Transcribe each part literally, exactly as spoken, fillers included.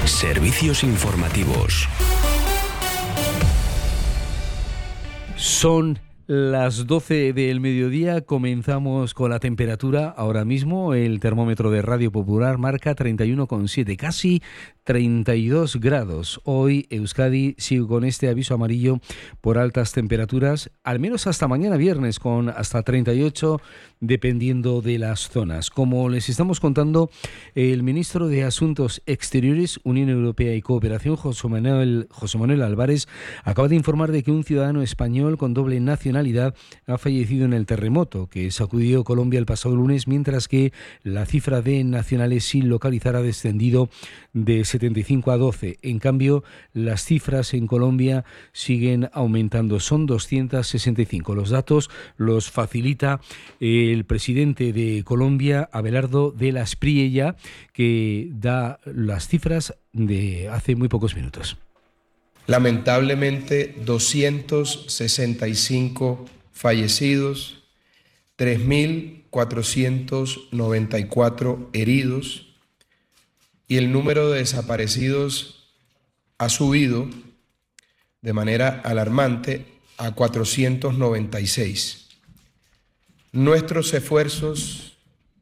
Servicios informativos. Son las doce del mediodía, comenzamos con la temperatura. Ahora mismo el termómetro de Radio Popular marca treinta y uno coma siete, casi treinta y dos grados. Hoy Euskadi sigue con este aviso amarillo por altas temperaturas, al menos hasta mañana viernes, con hasta treinta y ocho dependiendo de las zonas. Como les estamos contando, el ministro de Asuntos Exteriores, Unión Europea y Cooperación, José Manuel, José Manuel Álvarez, acaba de informar de que un ciudadano español con doble nacionalidad ha fallecido en el terremoto que sacudió Colombia el pasado lunes, mientras que la cifra de nacionales sin localizar ha descendido de setenta y cinco a doce. En cambio, las cifras en Colombia siguen aumentando. Son doscientos sesenta y cinco. Los datos los facilita el presidente de Colombia, Abelardo de la Espriella, que da las cifras de hace muy pocos minutos. Lamentablemente, doscientos sesenta y cinco fallecidos, tres mil cuatrocientos noventa y cuatro heridos, y el número de desaparecidos ha subido de manera alarmante a cuatrocientos noventa y seis. Nuestros esfuerzos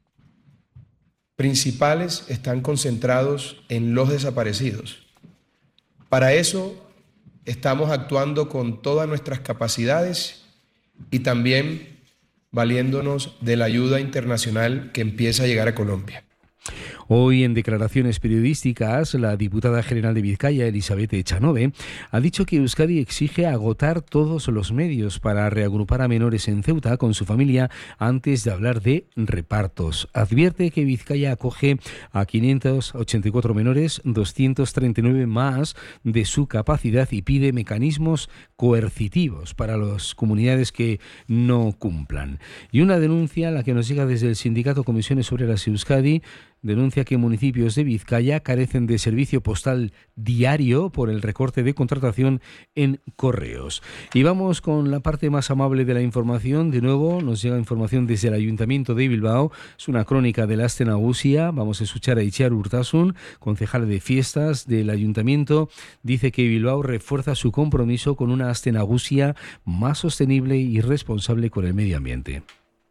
principales están concentrados en los desaparecidos. Para eso estamos actuando con todas nuestras capacidades y también valiéndonos de la ayuda internacional que empieza a llegar a Colombia. Hoy, en declaraciones periodísticas, la diputada general de Vizcaya, Elizabeth Echanove, ha dicho que Euskadi exige agotar todos los medios para reagrupar a menores en Ceuta con su familia antes de hablar de repartos. Advierte que Vizcaya acoge a quinientos ochenta y cuatro menores, doscientos treinta y nueve más de su capacidad, y pide mecanismos coercitivos para las comunidades que no cumplan. Y una denuncia, la que nos llega desde el sindicato Comisiones Obreras Euskadi, denuncia que municipios de Vizcaya carecen de servicio postal diario por el recorte de contratación en correos. Y vamos con la parte más amable de la información. De nuevo nos llega información desde el Ayuntamiento de Bilbao. Es una crónica del Aste Nagusia. Vamos a escuchar a Itziar Urtasun, concejal de fiestas del Ayuntamiento. Dice que Bilbao refuerza su compromiso con una Aste Nagusia más sostenible y responsable con el medio ambiente.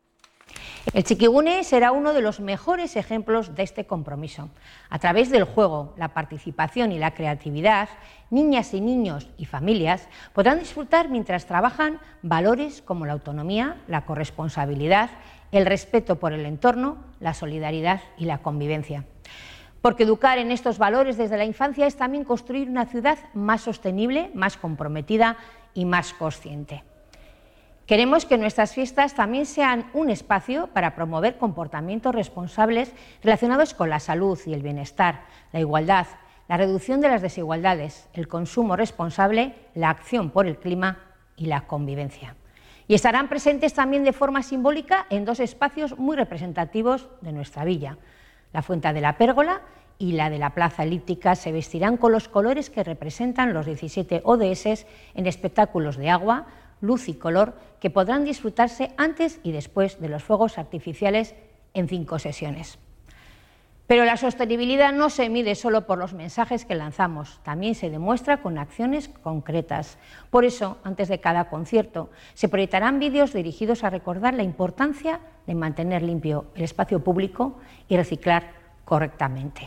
El Txikigune será uno de los mejores ejemplos de este compromiso. A través del juego, la participación y la creatividad, niñas y niños y familias podrán disfrutar mientras trabajan valores como la autonomía, la corresponsabilidad, el respeto por el entorno, la solidaridad y la convivencia. Porque educar en estos valores desde la infancia es también construir una ciudad más sostenible, más comprometida y más consciente. Queremos que nuestras fiestas también sean un espacio para promover comportamientos responsables relacionados con la salud y el bienestar, la igualdad, la reducción de las desigualdades, el consumo responsable, la acción por el clima y la convivencia. Y estarán presentes también de forma simbólica en dos espacios muy representativos de nuestra villa. La Fuente de la Pérgola y la de la Plaza Elíptica se vestirán con los colores que representan los diecisiete O D S en espectáculos de agua, luz y color que podrán disfrutarse antes y después de los fuegos artificiales en cinco sesiones. Pero la sostenibilidad no se mide solo por los mensajes que lanzamos, también se demuestra con acciones concretas. Por eso, antes de cada concierto, se proyectarán vídeos dirigidos a recordar la importancia de mantener limpio el espacio público y reciclar correctamente.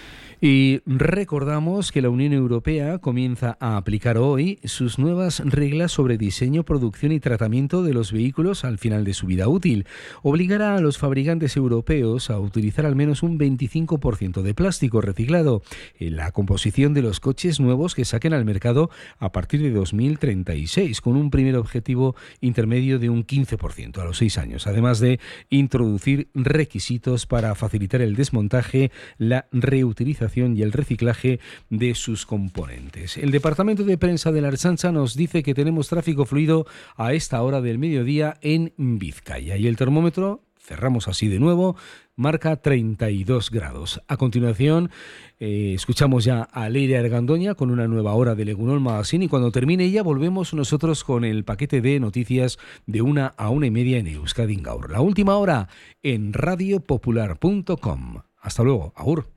Y recordamos que la Unión Europea comienza a aplicar hoy sus nuevas reglas sobre diseño, producción y tratamiento de los vehículos al final de su vida útil. Obligará a los fabricantes europeos a utilizar al menos un veinticinco por ciento de plástico reciclado en la composición de los coches nuevos que saquen al mercado a partir de dos mil treinta y seis, con un primer objetivo intermedio de un quince por ciento a los seis años, además de introducir requisitos para facilitar el desmontaje, la reutilización y el reciclaje de sus componentes. El Departamento de Prensa de la Ertzaintza nos dice que tenemos tráfico fluido a esta hora del mediodía en Vizcaya, y el termómetro, cerramos así de nuevo, marca treinta y dos grados. A continuación, eh, escuchamos ya a Leire Argandoña con una nueva hora de Egunon Magazine, y cuando termine ella volvemos nosotros con el paquete de noticias de una a una y media en Euskadi Gaur. La última hora en radio popular punto com. Hasta luego. Agur.